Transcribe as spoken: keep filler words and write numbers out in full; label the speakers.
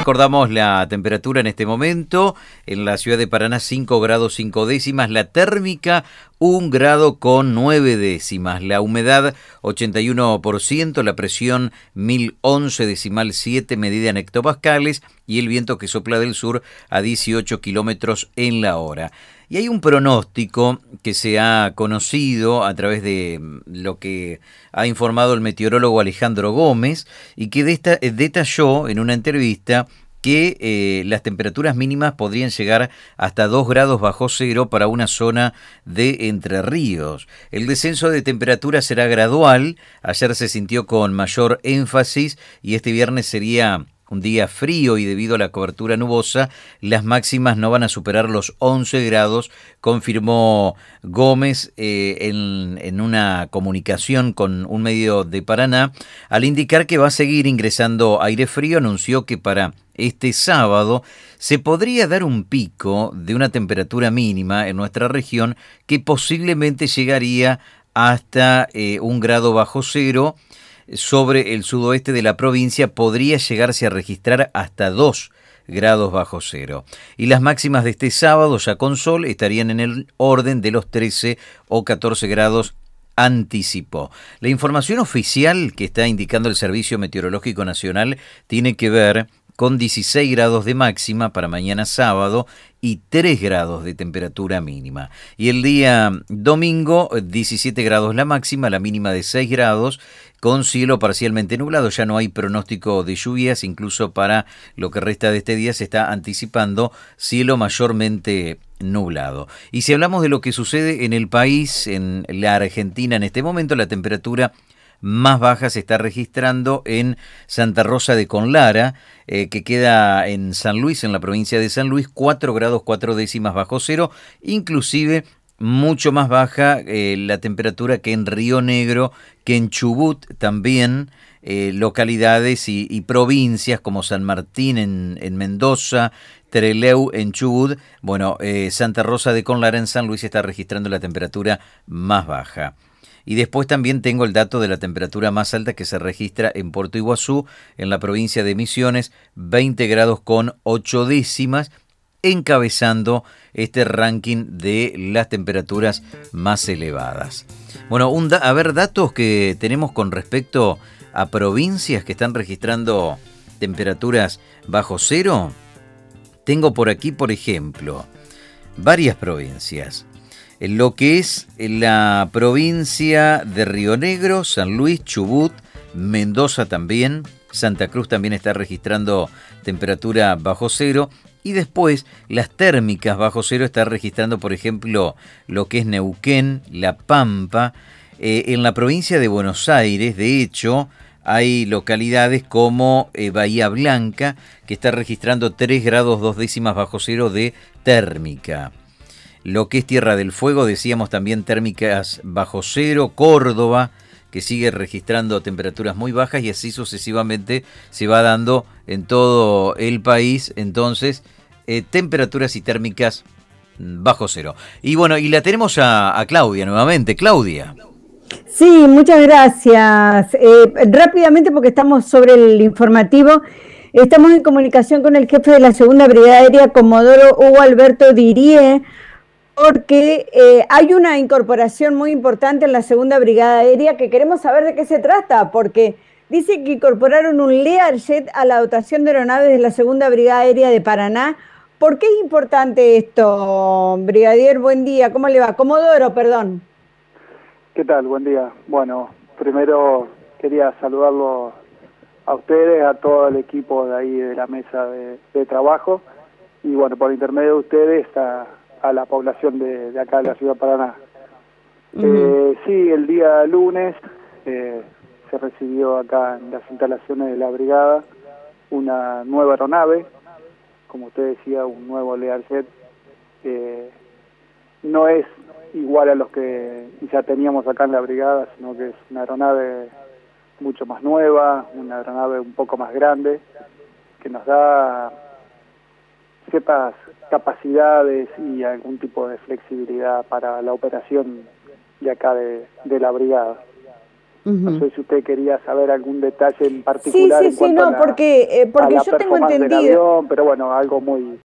Speaker 1: recordamos la temperatura en este momento. En la ciudad de Paraná, cinco grados cinco décimas. La térmica, un grado con nueve décimas. La humedad, ochenta y uno por ciento. La presión, mil once decimal siete medida en hectopascales. Y el viento que sopla del sur a dieciocho kilómetros en la hora. Y hay un pronóstico que se ha conocido a través de lo que ha informado el meteorólogo Alejandro Gómez y que desta, detalló en una entrevista que eh, las temperaturas mínimas podrían llegar hasta dos grados bajo cero para una zona de Entre Ríos. El descenso de temperatura será gradual, ayer se sintió con mayor énfasis y este viernes sería un día frío y debido a la cobertura nubosa, las máximas no van a superar los once grados, confirmó Gómez eh, en, en una comunicación con un medio de Paraná. Al indicar que va a seguir ingresando aire frío, anunció que para este sábado se podría dar un pico de una temperatura mínima en nuestra región que posiblemente llegaría hasta eh, un grado bajo cero. Sobre el sudoeste de la provincia podría llegarse a registrar hasta dos grados bajo cero. Y las máximas de este sábado, ya con sol, estarían en el orden de los trece o catorce grados, anticipó. La información oficial que está indicando el Servicio Meteorológico Nacional tiene que ver con dieciséis grados de máxima para mañana sábado y tres grados de temperatura mínima. Y el día domingo, diecisiete grados la máxima, la mínima de seis grados, con cielo parcialmente nublado. Ya no hay pronóstico de lluvias, incluso para lo que resta de este día se está anticipando cielo mayormente nublado. Y si hablamos de lo que sucede en el país, en la Argentina en este momento, la temperatura más baja se está registrando en Santa Rosa de Conlara, eh, que queda en San Luis, en la provincia de San Luis, cuatro grados cuatro décimas bajo cero, inclusive mucho más baja eh, la temperatura que en Río Negro, que en Chubut también, eh, localidades y, y provincias como San Martín en, en Mendoza, Trelew en Chubut. Bueno, eh, Santa Rosa de Conlara en San Luis está registrando la temperatura más baja. Y después también tengo el dato de la temperatura más alta que se registra en Puerto Iguazú, en la provincia de Misiones, veinte grados con ocho décimas, encabezando este ranking de las temperaturas más elevadas. Bueno, un da- a ver, datos que tenemos con respecto a provincias que están registrando temperaturas bajo cero. Tengo por aquí, por ejemplo, varias provincias. En lo que es la provincia de Río Negro, San Luis, Chubut, Mendoza también, Santa Cruz también está registrando temperatura bajo cero. Y después las térmicas bajo cero está registrando, por ejemplo, lo que es Neuquén, La Pampa. Eh, en la provincia de Buenos Aires, de hecho, hay localidades como eh, Bahía Blanca, que está registrando tres grados dos décimas bajo cero de térmica. Lo que es Tierra del Fuego, decíamos también térmicas bajo cero. Córdoba, que sigue registrando temperaturas muy bajas, y así sucesivamente se va dando en todo el país, entonces, eh, temperaturas y térmicas bajo cero. Y bueno, y la tenemos a, a Claudia nuevamente. Claudia.
Speaker 2: Sí, muchas gracias. Eh, rápidamente, porque estamos sobre el informativo, estamos en comunicación con el jefe de la Segunda Brigada Aérea, Comodoro Hugo Alberto Dirie, porque eh, hay una incorporación muy importante en la Segunda Brigada Aérea que queremos saber de qué se trata, porque dice que incorporaron un Learjet a la dotación de aeronaves de la Segunda Brigada Aérea de Paraná. ¿Por qué es importante esto, brigadier? Buen día, ¿cómo le va? Comodoro, perdón.
Speaker 3: ¿Qué tal? Buen día. Bueno, primero quería saludarlo a ustedes, a todo el equipo de ahí de la mesa de, de trabajo, y bueno, por intermedio de ustedes a a la población de, de acá de la ciudad de Paraná. Uh-huh. Eh, sí, el día lunes eh, se recibió acá en las instalaciones de la brigada una nueva aeronave, como usted decía, un nuevo Learjet. Eh, no es igual a los que ya teníamos acá en la brigada, sino que es una aeronave mucho más nueva, una aeronave un poco más grande, que nos da ciertas capacidades y algún tipo de flexibilidad para la operación de acá de, de la brigada.
Speaker 2: Uh-huh.
Speaker 3: No sé si usted quería saber algún detalle en particular.
Speaker 2: Sí, sí,
Speaker 3: en
Speaker 2: sí,
Speaker 3: cuanto
Speaker 2: no,
Speaker 3: a la,
Speaker 2: porque, eh, porque
Speaker 3: a la
Speaker 2: yo tengo
Speaker 3: performance
Speaker 2: entendido...
Speaker 3: del avión, pero bueno, algo muy